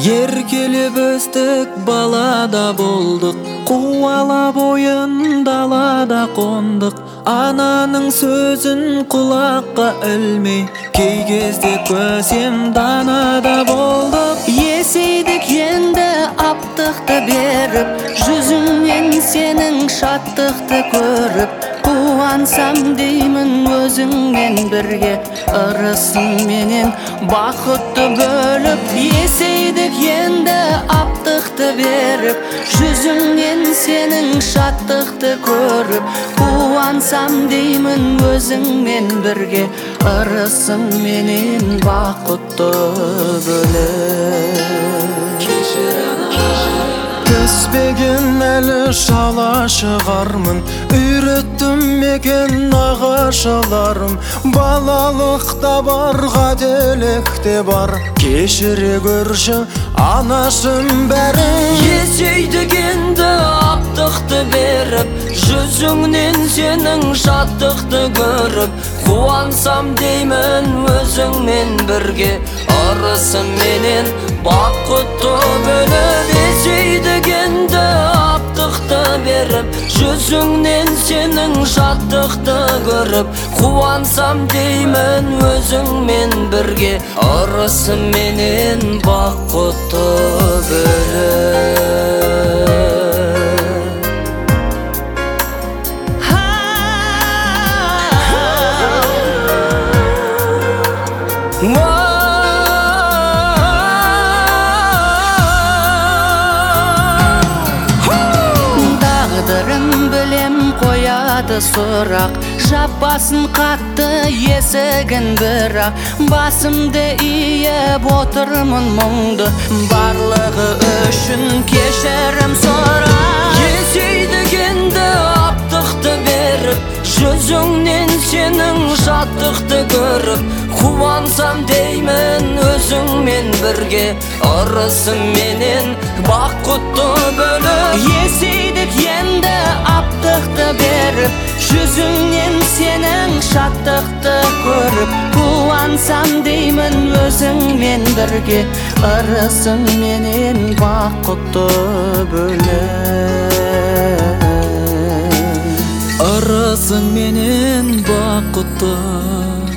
Еркелеп өстік, балада болдық, қуалап ойын далада қондық. Ананың сөзін құлаққа ілмей, кей кезде көсем данада болдық. Есейдік енді аптықты беріп, жүзіңнен сенің шаттықты көріп. Қуансам деймін өзіңмен бірге, ырысың менен бақытты бөліп. Есейдік енді аптықты беріп, жүзіңнен сенің шаттықты көріп. Қуансам деймін өзіңмен бірге, ырысың менен бақытты бөліп. Төспеген әлі шала шығармын, үйреттім мекен нағашыларым. Балалықта бар, қателікте бар, кешіре көрші анашым бәрін. Есейдік енді аптықты беріп, жүзіңнен сенің шаттықты көріп. Қуансам деймін өзіңмен бірге, ырысым менен бақытты бөліп. Есейдік енді аптықты беріп, жүзіңнен сенің шаттықты көріп. Қуансам деймін өзіңмен бірге, ырысым менен бақытты бөліп. Тағдырын білем қояды сұрақ, жаппасын қатты есігін бірақ. Басымды иіп отырмын мұңды, барлығы үшін кешірім сұрап. Есейдік енді аптықты беріп, жүзіңнен сенің шаттықты көріп. Қуансам деймін өзіңмен бірге, ырысым менен бақытты бөліп. Есейдік енді аптықты беріп, жүзіңнен сенің шаттықты көріп. Қуансам деймін өзіңмен бірге, ырысым менен бақытты бөліп. Ырысың менен бақытты